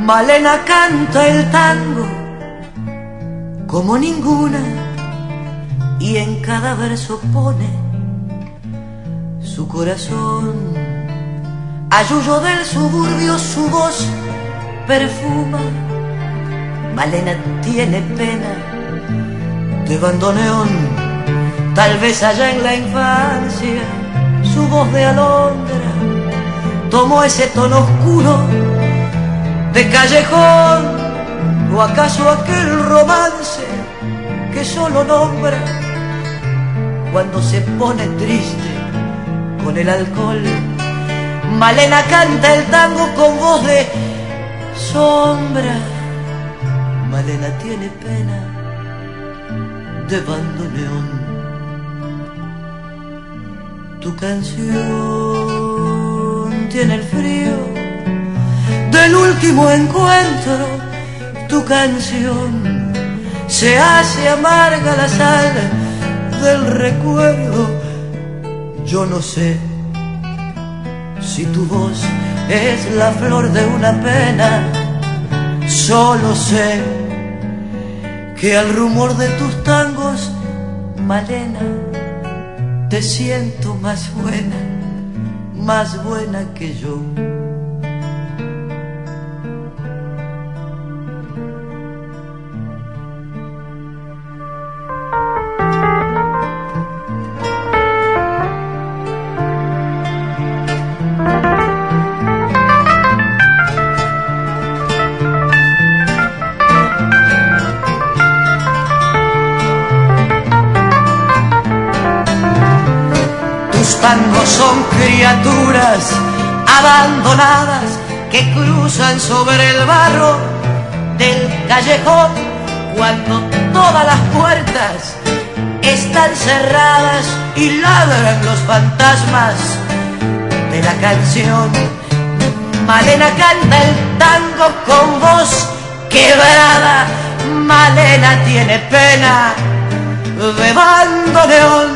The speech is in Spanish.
Malena canta el tango como ninguna y en cada verso pone su corazón. A Yuyo del suburbio su voz perfuma. Malena tiene pena de bandoneón. Tal vez allá en la infancia su voz de alondra tomó ese tono oscuro de callejón, o acaso aquel romance que solo nombra cuando se pone triste con el alcohol. Malena canta el tango con voz de sombra. Malena tiene pena de bandoneón. Tu canción tiene el frío del último encuentro. Tu canción se hace amarga la sal del recuerdo. Yo no sé si tu voz es la flor de una pena. Solo sé que al rumor de tus tangos, Malena, te siento más buena que yo. Tangos son criaturas abandonadas que cruzan sobre el barro del callejón cuando todas las puertas están cerradas y ladran los fantasmas de la canción. Malena canta el tango con voz quebrada. Malena tiene pena de bandoneón.